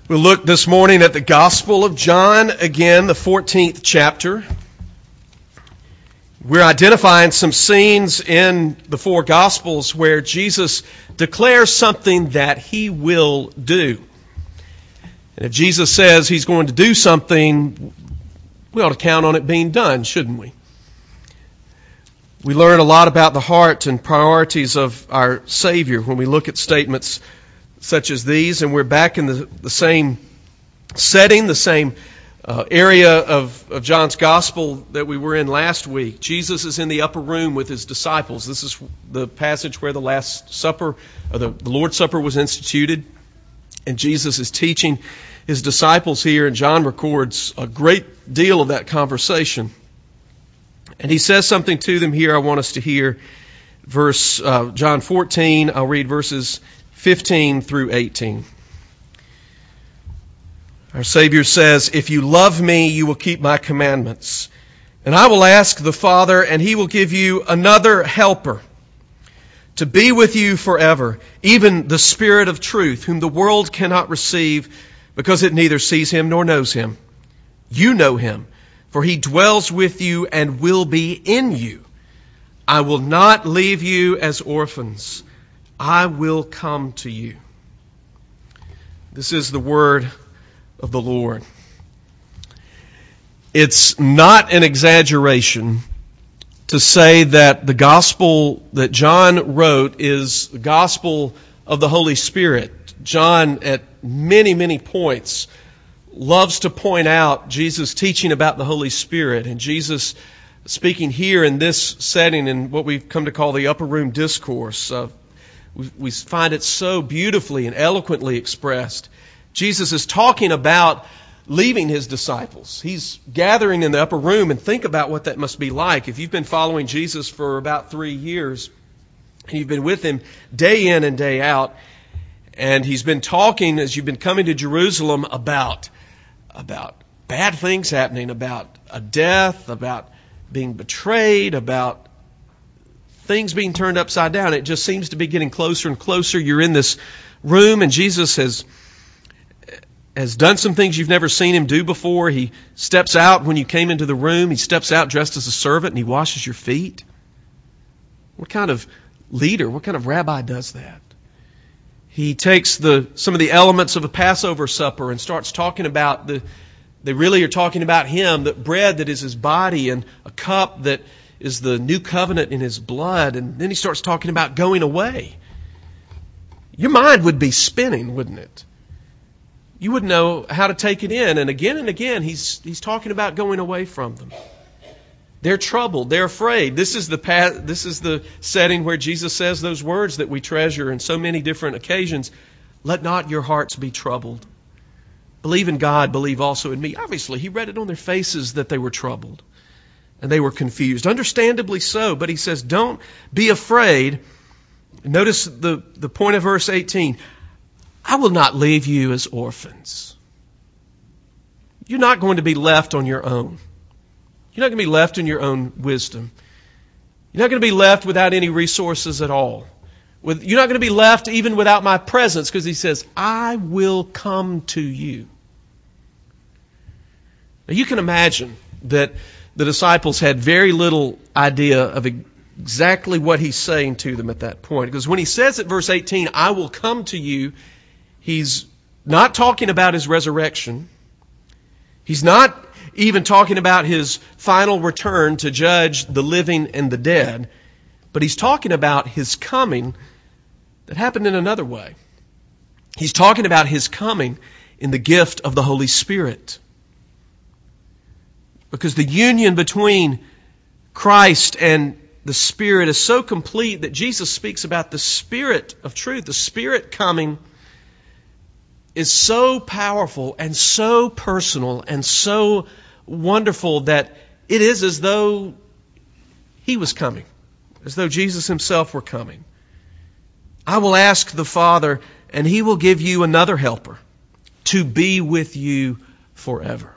We'll look this morning at the Gospel of John, again, the 14th chapter. We're identifying some scenes in the four Gospels where Jesus declares something that He will do. And if Jesus says He's going to do something, we ought to count on it being done, shouldn't we? We learn a lot about the heart and priorities of our Savior when we look at statements such as these, and we're back in the same setting, the same area of John's Gospel that we were in last week. Jesus is in the upper room with His disciples. This is the passage where the Last Supper, or the Lord's Supper was instituted, and Jesus is teaching His disciples here, and John records a great deal of that conversation. And He says something to them here I want us to hear. John 14, I'll read verses 15 through 18. Our Savior says, "If you love me, you will keep my commandments. And I will ask the Father, and He will give you another helper to be with you forever, even the Spirit of truth, whom the world cannot receive because it neither sees Him nor knows Him. You know Him, for He dwells with you and will be in you. I will not leave you as orphans. I will come to you." This is the word of the Lord. It's not an exaggeration to say that the gospel that John wrote is the gospel of the Holy Spirit. John, at many, many points, loves to point out Jesus teaching about the Holy Spirit, and Jesus speaking here in this setting in what we've come to call the upper room discourse. We find it so beautifully and eloquently expressed. Jesus is talking about leaving His disciples. He's gathering in the upper room, and think about what that must be like. If you've been following Jesus for about 3 years, and you've been with Him day in and day out, and He's been talking as you've been coming to Jerusalem about bad things happening, about a death, about being betrayed, about things being turned upside down. It just seems to be getting closer and closer. You're in this room, and Jesus has done some things you've never seen Him do before. He steps out when you came into the room. He steps out dressed as a servant, and He washes your feet. What kind of leader, what kind of rabbi does that? He takes some of the elements of a Passover supper and starts talking about they really are talking about Him, the bread that is His body, and a cup that is the new covenant in His blood. And then He starts talking about going away. Your mind would be spinning, wouldn't it? You wouldn't know how to take it in. And again, He's talking about going away from them. They're troubled. They're afraid. This is the setting where Jesus says those words that we treasure in so many different occasions. Let not your hearts be troubled. Believe in God, believe also in me. Obviously, He read it on their faces that they were troubled and they were confused. Understandably so, but He says, don't be afraid. Notice the point of verse 18. I will not leave you as orphans. You're not going to be left on your own. You're not going to be left in your own wisdom. You're not going to be left without any resources at all. You're not going to be left even without my presence, because He says, I will come to you. Now you can imagine that the disciples had very little idea of exactly what He's saying to them at that point. Because when He says at verse 18, I will come to you, He's not talking about His resurrection. He's not even talking about His final return to judge the living and the dead. But He's talking about His coming that happened in another way. He's talking about His coming in the gift of the Holy Spirit. Because the union between Christ and the Spirit is so complete that Jesus speaks about the Spirit of truth. The Spirit coming is so powerful and so personal and so wonderful that it is as though He was coming, as though Jesus Himself were coming. I will ask the Father, and He will give you another helper to be with you forever.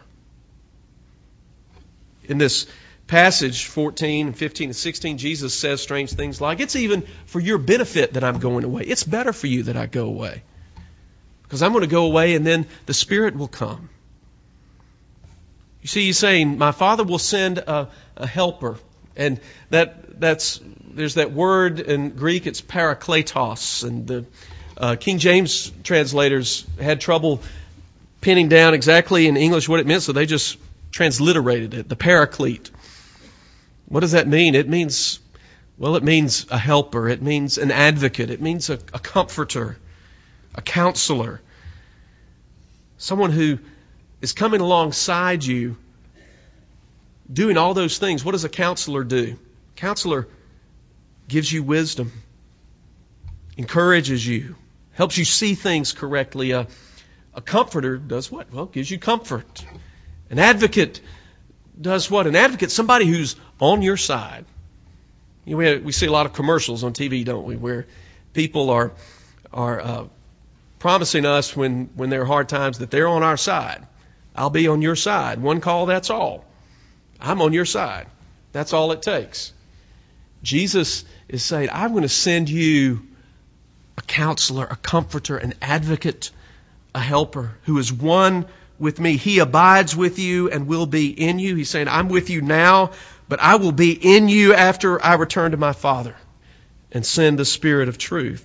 In this passage, 14, 15, and 16, Jesus says strange things like, it's even for your benefit that I'm going away. It's better for you that I go away. because I'm going to go away and then the Spirit will come. You see, he's saying, my Father will send a helper. And there's that word in Greek, it's parakletos. And the King James translators had trouble pinning down exactly in English what it meant, so they just transliterated it, the paraclete. What does that mean? It means a helper. It means an advocate. It means a comforter, a counselor. Someone who is coming alongside you, doing all those things. What does a counselor do? A counselor gives you wisdom, encourages you, helps you see things correctly. A comforter does what? Well, gives you comfort. An advocate does what? An advocate, somebody who's on your side. You know, we see a lot of commercials on TV, don't we, where people are promising us when there are hard times that they're on our side. I'll be on your side. One call, that's all. I'm on your side. That's all it takes. Jesus is saying, I'm going to send you a counselor, a comforter, an advocate, a helper who is one with me. He abides with you and will be in you. He's saying, I'm with you now, but I will be in you after I return to my Father and send the Spirit of truth.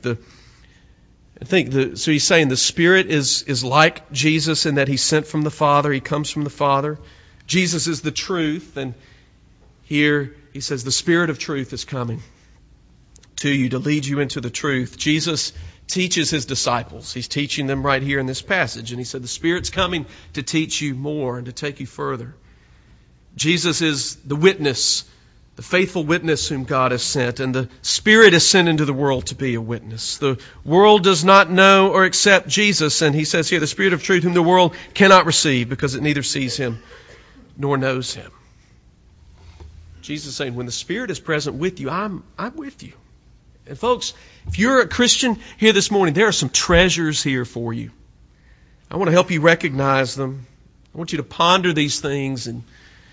So he's saying the Spirit is like Jesus in that He's sent from the Father. He comes from the Father. Jesus is the truth. And here he says the Spirit of truth is coming to you to lead you into the truth. Jesus teaches His disciples. He's teaching them right here in this passage. And He said the Spirit's coming to teach you more and to take you further. Jesus is the witness, the faithful witness whom God has sent, and the Spirit is sent into the world to be a witness. The world does not know or accept Jesus, and he says here, the Spirit of truth whom the world cannot receive because it neither sees Him nor knows Him. Jesus is saying, when the Spirit is present with you, I'm with you. And folks, if you're a Christian here this morning, there are some treasures here for you. I want to help you recognize them. I want you to ponder these things and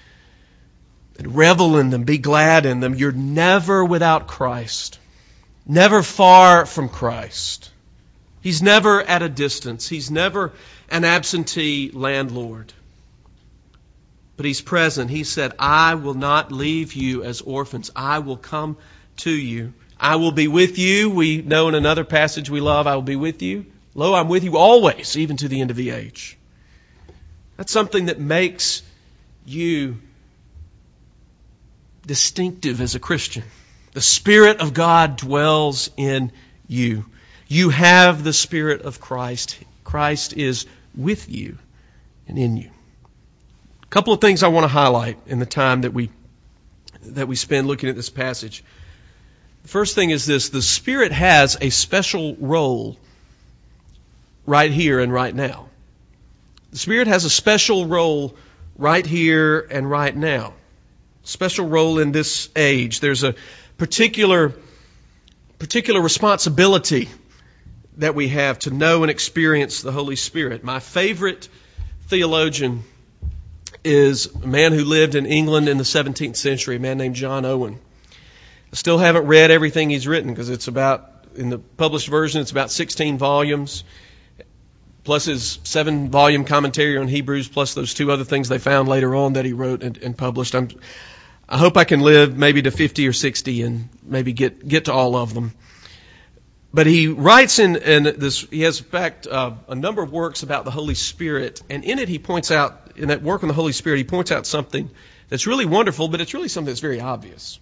revel in them, be glad in them. You're never without Christ, never far from Christ. He's never at a distance. He's never an absentee landlord. But He's present. He said, I will not leave you as orphans. I will come to you. I will be with you. We know in another passage we love, I will be with you. Lo, I'm with you always, even to the end of the age. That's something that makes you distinctive as a Christian. The Spirit of God dwells in you. You have the Spirit of Christ. Christ is with you and in you. A couple of things I want to highlight in the time that we spend looking at this passage. The first thing is this: the Spirit has a special role right here and right now. The Spirit has a special role right here and right now. Special role in this age. There's a particular responsibility that we have to know and experience the Holy Spirit. My favorite theologian is a man who lived in England in the 17th century, a man named John Owen. I still haven't read everything he's written because it's about, in the published version, it's about 16 volumes, plus his 7-volume commentary on Hebrews, plus those 2 other things they found later on that he wrote and published. I hope I can live maybe to 50 or 60 and maybe get to all of them. But he writes in this, he has in fact a number of works about the Holy Spirit, and in it he points out, in that work on the Holy Spirit, he points out something that's really wonderful, but it's really something that's very obvious.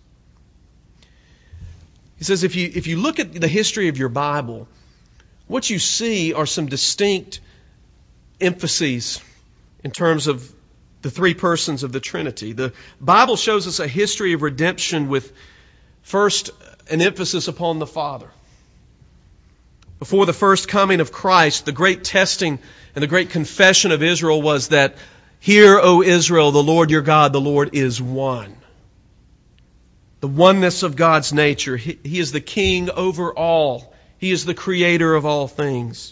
He says if you look at the history of your Bible, what you see are some distinct emphases in terms of the 3 persons of the Trinity. The Bible shows us a history of redemption with first an emphasis upon the Father. Before the first coming of Christ, the great testing and the great confession of Israel was that, "Hear, O Israel, the Lord your God, the Lord is one." The oneness of God's nature. He is the King over all. He is the Creator of all things.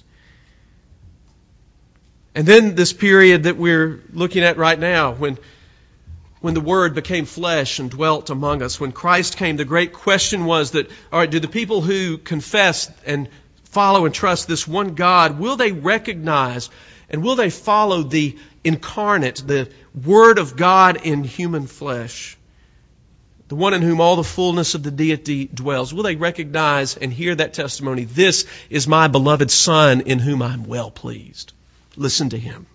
And then this period that we're looking at right now, when the Word became flesh and dwelt among us, when Christ came, the great question was that, all right, do the people who confess and follow and trust this one God, will they recognize and will they follow the incarnate, the Word of God in human flesh, the one in whom all the fullness of the deity dwells? Will they recognize and hear that testimony? This is my beloved Son in whom I'm well pleased. Listen to Him.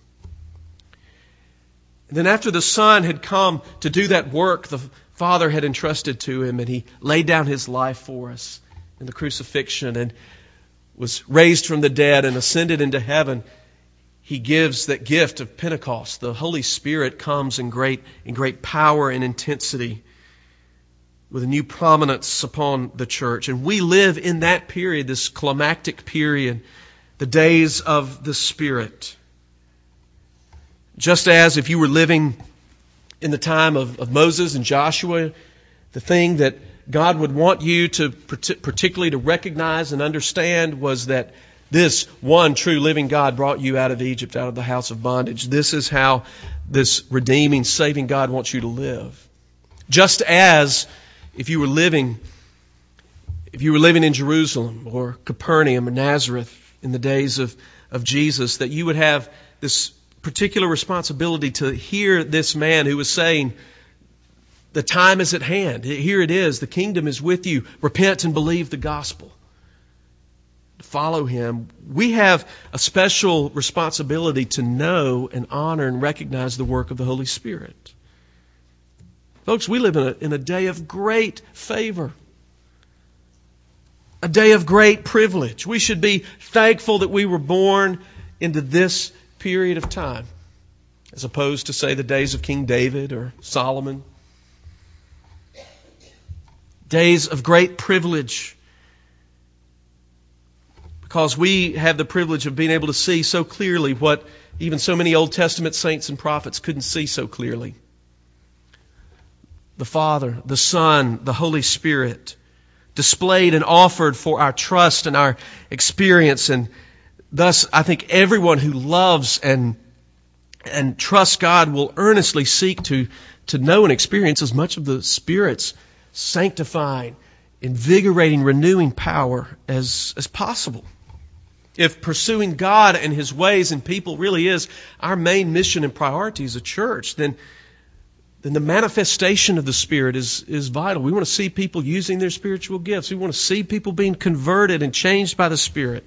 And then after the Son had come to do that work the Father had entrusted to Him, and He laid down His life for us in the crucifixion and was raised from the dead and ascended into heaven, He gives that gift of Pentecost. The Holy Spirit comes in great power and intensity with a new prominence upon the church. And we live in that period, this climactic period, the days of the Spirit. Just as if you were living in the time of Moses and Joshua, the thing that God would want you to particularly to recognize and understand was that this one true living God brought you out of Egypt, out of the house of bondage. This is how this redeeming, saving God wants you to live. Just as if you were living in Jerusalem or Capernaum or Nazareth in the days of Jesus, that you would have this particular responsibility to hear this man who was saying, the time is at hand. Here it is. The kingdom is with you. Repent and believe the gospel. Follow Him. We have a special responsibility to know and honor and recognize the work of the Holy Spirit. Folks, we live in a day of great favor. A day of great privilege. We should be thankful that we were born into this period of time, as opposed to, say, the days of King David or Solomon. Days of great privilege, because we have the privilege of being able to see so clearly what even so many Old Testament saints and prophets couldn't see so clearly. The Father, the Son, the Holy Spirit, displayed and offered for our trust and our experience. And thus, I think everyone who loves and trusts God will earnestly seek to know and experience as much of the Spirit's sanctifying, invigorating, renewing power as possible. If pursuing God and His ways and people really is our main mission and priority as a church, then the manifestation of the Spirit is vital. We want to see people using their spiritual gifts. We want to see people being converted and changed by the Spirit.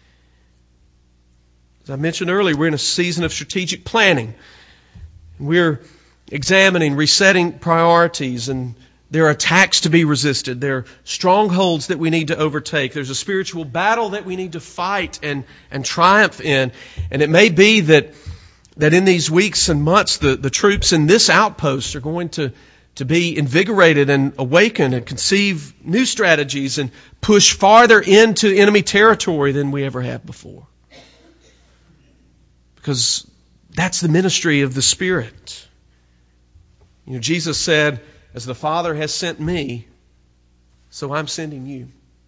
As I mentioned earlier, we're in a season of strategic planning. We're examining, resetting priorities, and there are attacks to be resisted. There are strongholds that we need to overtake. There's a spiritual battle that we need to fight and triumph in. And it may be that in these weeks and months, the troops in this outpost are going to be invigorated and awakened and conceive new strategies and push farther into enemy territory than we ever have before. Because that's the ministry of the Spirit. You know, Jesus said, as the Father has sent me, so I'm sending you.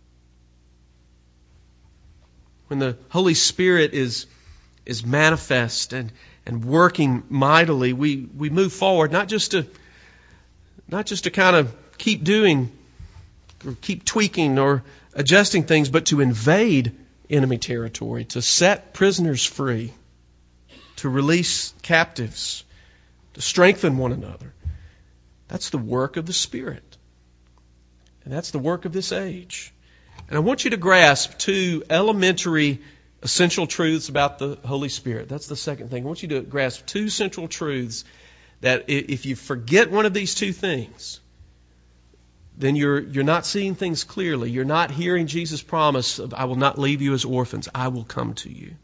When the Holy Spirit is manifest and working mightily, we move forward, not just to kind of keep doing or keep tweaking or adjusting things, but to invade enemy territory, to set prisoners free, to release captives, to strengthen one another. That's the work of the Spirit. And that's the work of this age. And I want you to grasp two elementary essential truths about the Holy Spirit. That's the second thing. I want you to grasp two central truths that if you forget one of these two things, then you're not seeing things clearly. You're not hearing Jesus' promise of, I will not leave you as orphans. I will come to you.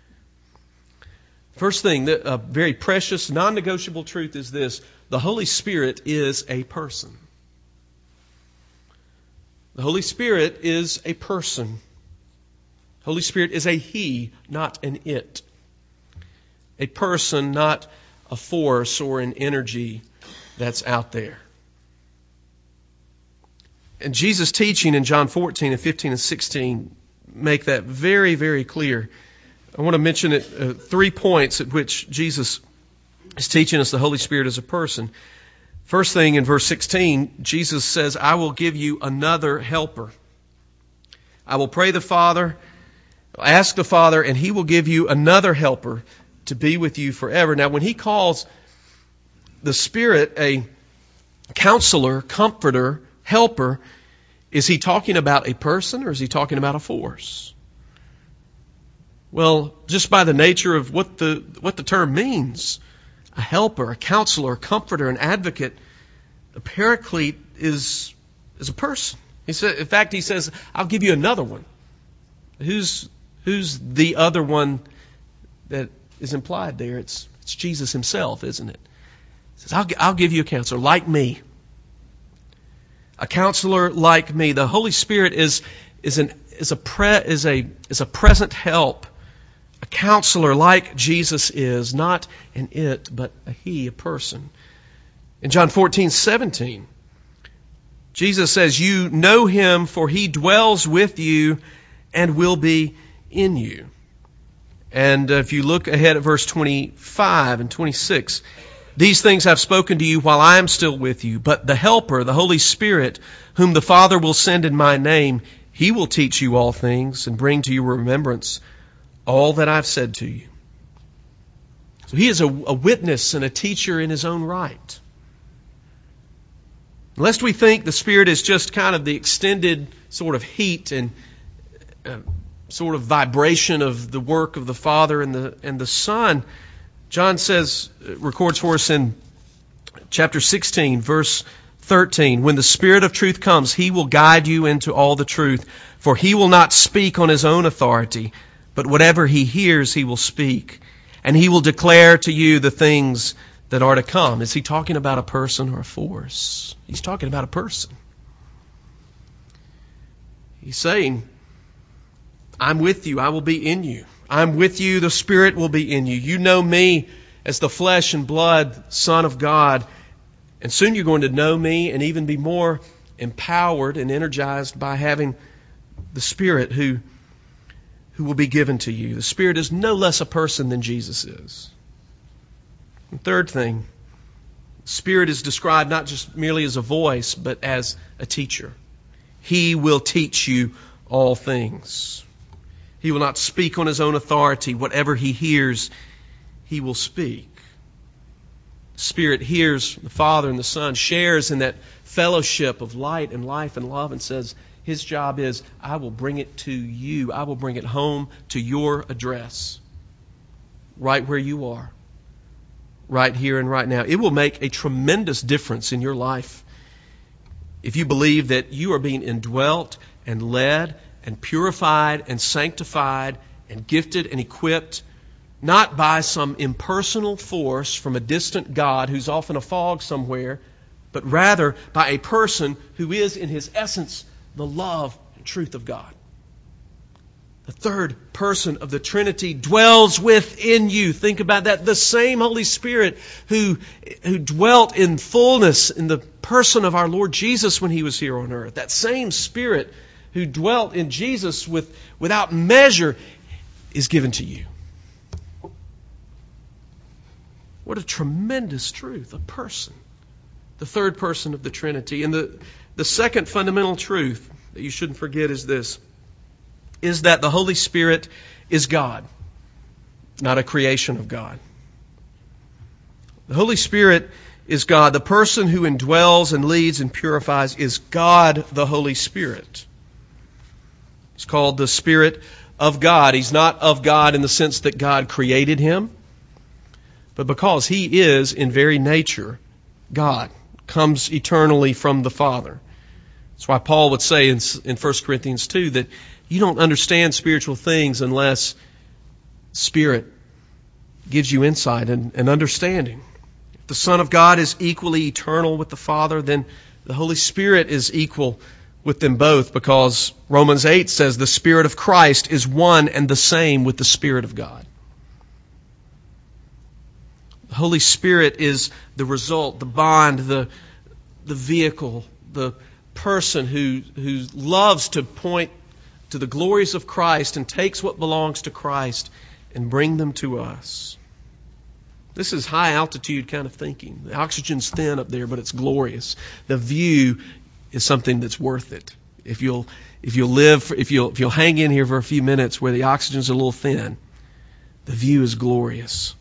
First thing, a very precious, non-negotiable truth is this. The Holy Spirit is a person. The Holy Spirit is a person. Holy Spirit is a He, not an it. A person, not a force or an energy that's out there. And Jesus' teaching in John 14 and 15 and 16 make that very, very clear. I want to mention 3 points at which Jesus is teaching us the Holy Spirit as a person. First thing, in verse 16, Jesus says, I will give you another helper. I will pray the Father, Ask the Father, and He will give you another helper to be with you forever. Now, when He calls the Spirit a counselor, comforter, helper, is He talking about a person or is He talking about a force? Well, just by the nature of what the term means, a helper, a counselor, a comforter, an advocate, a paraclete is a person. In fact, He says, I'll give you another one. Who's the other one that is implied there? It's Jesus Himself, isn't it? He says, I'll give you a counselor like me. A counselor like me. The Holy Spirit is a present help. A counselor like Jesus is, not an it, but a He, a person. In John 14:17, Jesus says, you know Him, for He dwells with you and will be in you. And if you look ahead at verse 25 and 26, these things I've spoken to you while I am still with you, but the Helper, the Holy Spirit, whom the Father will send in my name, He will teach you all things and bring to your remembrance all that I've said to you. So He is a witness and a teacher in His own right. Lest we think the Spirit is just kind of the extended sort of heat and sort of vibration of the work of the Father and the Son, John records for us in chapter 16, verse 13, when the Spirit of truth comes, He will guide you into all the truth, for He will not speak on His own authority, but whatever He hears, He will speak, and He will declare to you the things that are to come. Is He talking about a person or a force? He's talking about a person. He's saying, I'm with you, I will be in you. I'm with you, the Spirit will be in you. You know me as the flesh and blood Son of God, and soon you're going to know me and even be more empowered and energized by having the Spirit who will be given to you. The Spirit is no less a person than Jesus is. And third thing, Spirit is described not just merely as a voice, but as a teacher. He will teach you all things. He will not speak on His own authority. Whatever He hears, He will speak. The Spirit hears the Father and the Son, shares in that fellowship of light and life and love, and says, His job is, I will bring it to you. I will bring it home to your address. Right where you are. Right here and right now. It will make a tremendous difference in your life if you believe that you are being indwelt and led and purified and sanctified and gifted and equipped, not by some impersonal force from a distant God who's off in a fog somewhere, but rather by a person who is in his essence the love and truth of God. The third person of the Trinity dwells within you. Think about that. The same Holy Spirit who dwelt in fullness in the person of our Lord Jesus when He was here on earth. That same Spirit who dwelt in Jesus without measure is given to you. What a tremendous truth. A person. The third person of the Trinity. And the second fundamental truth that you shouldn't forget is this. Is that the Holy Spirit is God, not a creation of God. The Holy Spirit is God. The person who indwells and leads and purifies is God the Holy Spirit. It's called the Spirit of God. He's not of God in the sense that God created Him, but because He is in very nature God, comes eternally from the Father. That's why Paul would say in 1 Corinthians 2 that you don't understand spiritual things unless Spirit gives you insight and understanding. If the Son of God is equally eternal with the Father, then the Holy Spirit is equal with them both, because Romans 8 says the Spirit of Christ is one and the same with the Spirit of God. The Holy Spirit is the result, the bond, the vehicle, the person who loves to point to the glories of Christ and takes what belongs to Christ and bring them to us. This is high altitude kind of thinking. The oxygen's thin up there, but it's glorious. The view is something that's worth it. If you'll hang in here for a few minutes where the oxygen's a little thin, the view is glorious.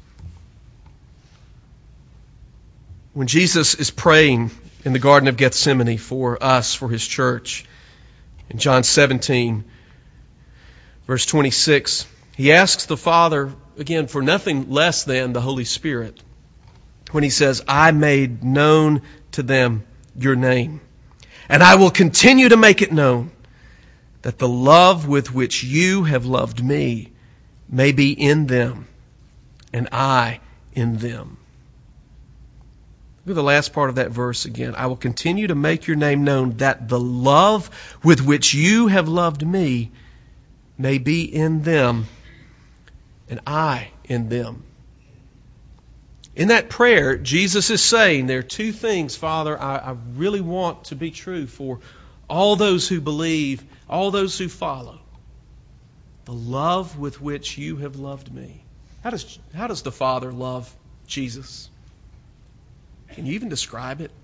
When Jesus is praying in the Garden of Gethsemane for us, for His church, in John 17, verse 26, He asks the Father, again, for nothing less than the Holy Spirit, when He says, I made known to them your name, and I will continue to make it known, that the love with which you have loved me may be in them, and I in them. Look at the last part of that verse again. I will continue to make your name known, that the love with which you have loved me may be in them, and I in them. In that prayer, Jesus is saying there are two things, Father, I really want to be true for all those who believe, all those who follow. The love with which you have loved me. How does the Father love Jesus? Can you even describe it?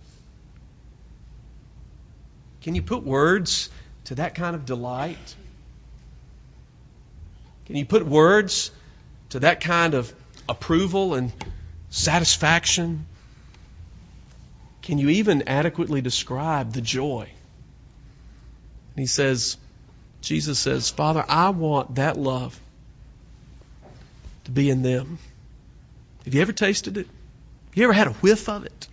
Can you put words to that kind of delight? Can you put words to that kind of approval and satisfaction? Can you even adequately describe the joy? He says, Jesus says, Father, I want that love to be in them. Have you ever tasted it? Have you ever had a whiff of it?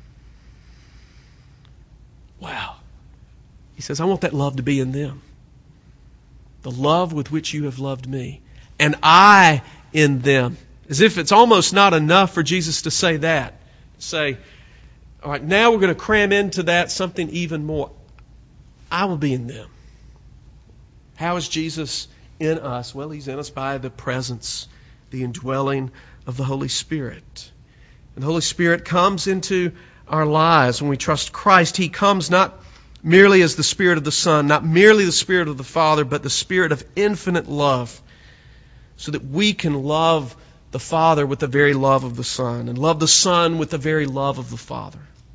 Wow. He says, I want that love to be in them. The love with which you have loved me. And I in them. As if it's almost not enough for Jesus to say that. Say, all right, now we're going to cram into that something even more. I will be in them. How is Jesus in us? Well, He's in us by the presence, the indwelling of the Holy Spirit. And the Holy Spirit comes into our lives when we trust Christ. He comes not merely as the Spirit of the Son, not merely the Spirit of the Father, but the Spirit of infinite love, so that we can love the Father with the very love of the Son, and love the Son with the very love of the Father.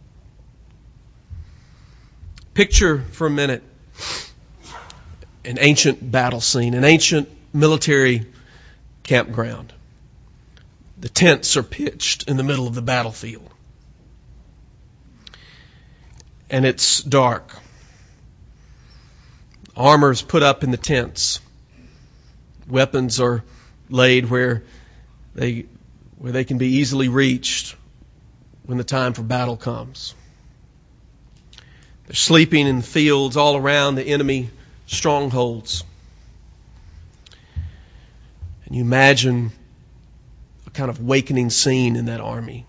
Picture for a minute an ancient battle scene, an ancient military campground. The tents are pitched in the middle of the battlefield. And it's dark. Armor is put up in the tents. Weapons are laid where they can be easily reached when the time for battle comes. They're sleeping in the fields all around the enemy strongholds. And you imagine a kind of awakening scene in that army.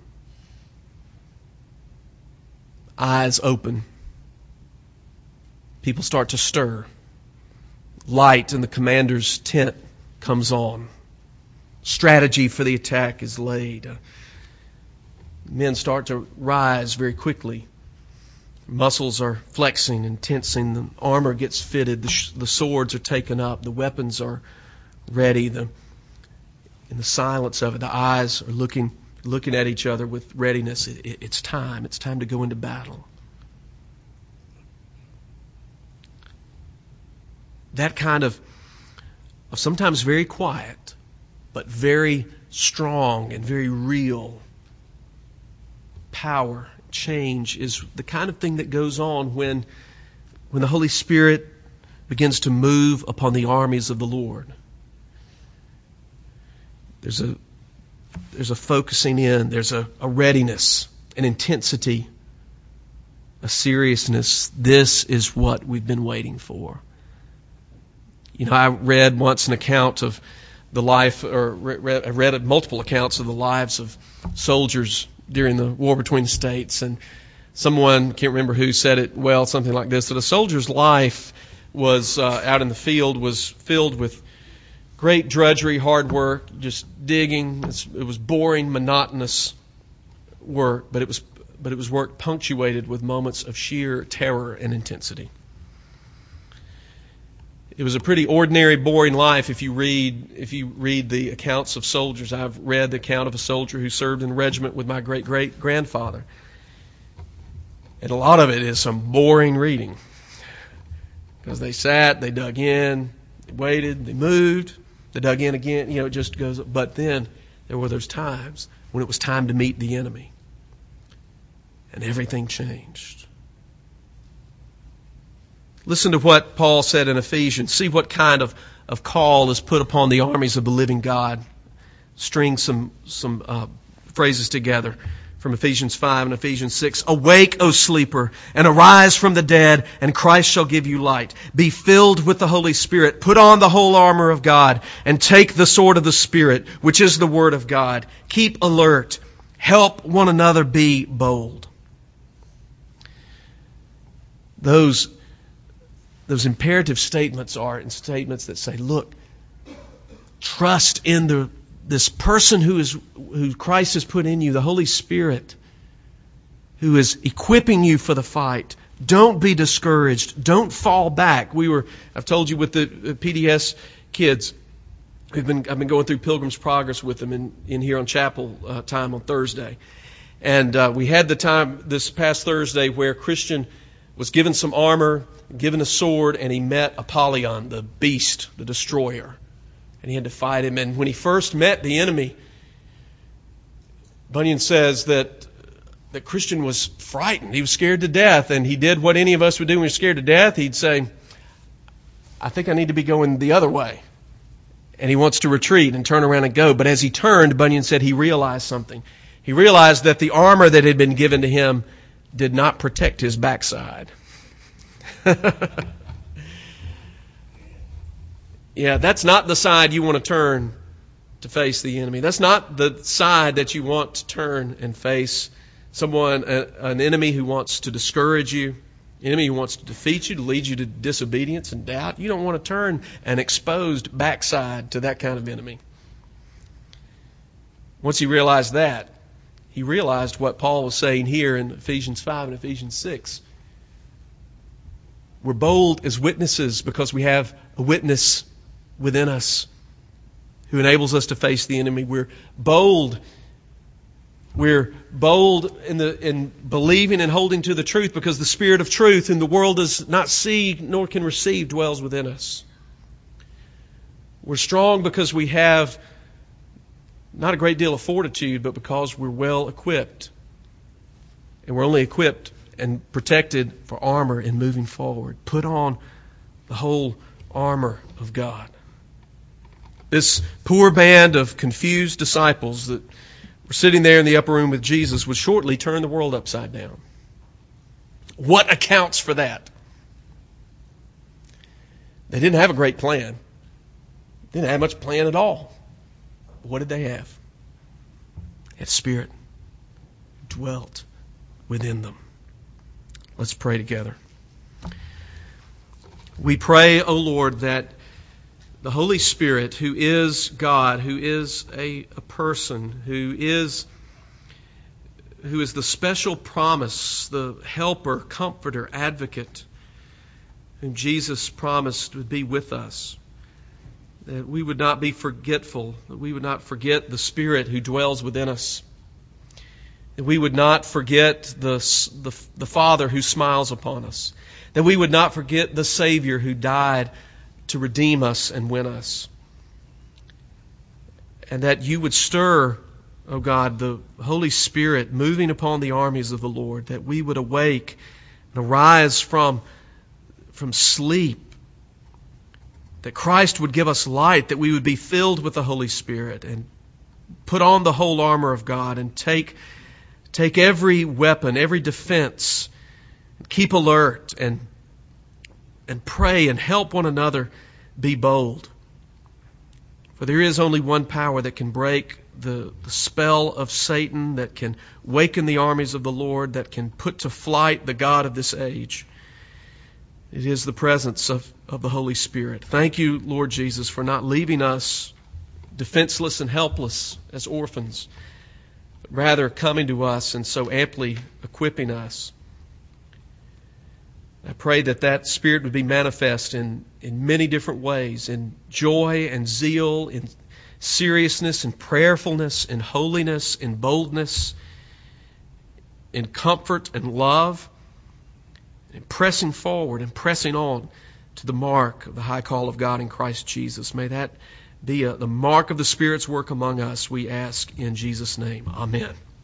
Eyes open. People start to stir. Light in the commander's tent comes on. Strategy for the attack is laid. Men start to rise very quickly. Muscles are flexing and tensing. The armor gets fitted. The swords are taken up. The weapons are ready. In the silence of it, the eyes are looking at each other with readiness. It's time. It's time to go into battle. That kind of sometimes very quiet, but very strong and very real power, change is the kind of thing that goes on when the Holy Spirit begins to move upon the armies of the Lord. There's a focusing in, there's a readiness, an intensity, a seriousness. This is what we've been waiting for. You know, I read once an account of the life, or I read multiple accounts of the lives of soldiers during the war between the states, and someone, can't remember who, said it well, something like this, that a soldier's life was out in the field was filled with great drudgery, hard work, just digging. It was boring, monotonous work, but it was work punctuated with moments of sheer terror and intensity. It was a pretty ordinary, boring life if you read the accounts of soldiers. I've read the account of a soldier who served in the regiment with my great-great-grandfather. And a lot of it is some boring reading. Because they sat, they dug in, they waited, they moved, they dug in again. It just goes. But then there were those times when it was time to meet the enemy. And everything changed. Listen to what Paul said in Ephesians. See what kind of call is put upon the armies of the living God. String some phrases together from Ephesians 5 and Ephesians 6. Awake, O sleeper, and arise from the dead, and Christ shall give you light. Be filled with the Holy Spirit. Put on the whole armor of God, and take the sword of the Spirit, which is the Word of God. Keep alert. Help one another be bold. Those imperative statements are statements that say, look, trust in this person who Christ has put in you, the Holy Spirit, who is equipping you for the fight. Don't be discouraged. Don't fall back. I've told you with the PDS kids, I've been going through Pilgrim's Progress with them in here on chapel time on Thursday. And we had the time this past Thursday where Christian was given some armor, given a sword, and he met Apollyon, the beast, the destroyer. And he had to fight him. And when he first met the enemy, Bunyan says that Christian was frightened. He was scared to death. And he did what any of us would do when we're scared to death. He'd say, I think I need to be going the other way. And he wants to retreat and turn around and go. But as he turned, Bunyan said he realized something. He realized that the armor that had been given to him did not protect his backside. Yeah, that's not the side you want to turn to face the enemy. That's not the side that you want to turn and face an enemy who wants to discourage you, an enemy who wants to defeat you, to lead you to disobedience and doubt. You don't want to turn an exposed backside to that kind of enemy. Once he realized that, he realized what Paul was saying here in Ephesians 5 and Ephesians 6. We're bold as witnesses because we have a witness within us who enables us to face the enemy. We're bold. We're bold in believing and holding to the truth because the Spirit of truth, whom the world does not see nor can receive, dwells within us. We're strong because we have not a great deal of fortitude, but because we're well equipped. And we're only equipped and protected for armor in moving forward. Put on the whole armor of God. This poor band of confused disciples that were sitting there in the upper room with Jesus would shortly turn the world upside down. What accounts for that? They didn't have a great plan. They didn't have much plan at all. What did they have? They had Spirit dwelt within them. Let's pray together. We pray, O Lord, that the Holy Spirit, who is God, who is a person, who is the special promise, the helper, comforter, advocate, whom Jesus promised would be with us, that we would not be forgetful, that we would not forget the Spirit who dwells within us, that we would not forget the Father who smiles upon us, that we would not forget the Savior who died to redeem us and win us, and that you would stir, O God, the Holy Spirit moving upon the armies of the Lord, that we would awake and arise from sleep, that Christ would give us light, that we would be filled with the Holy Spirit and put on the whole armor of God and take every weapon, every defense, and keep alert and pray and help one another be bold. For there is only one power that can break the spell of Satan, that can waken the armies of the Lord, that can put to flight the God of this age. It is the presence of the Holy Spirit. Thank you, Lord Jesus, for not leaving us defenseless and helpless as orphans, but rather coming to us and so amply equipping us. I pray that Spirit would be manifest in many different ways, in joy and zeal, in seriousness and prayerfulness, in holiness, in boldness, in comfort and love, and pressing forward and pressing on to the mark of the high call of God in Christ Jesus. May that be the mark of the Spirit's work among us, we ask in Jesus' name. Amen.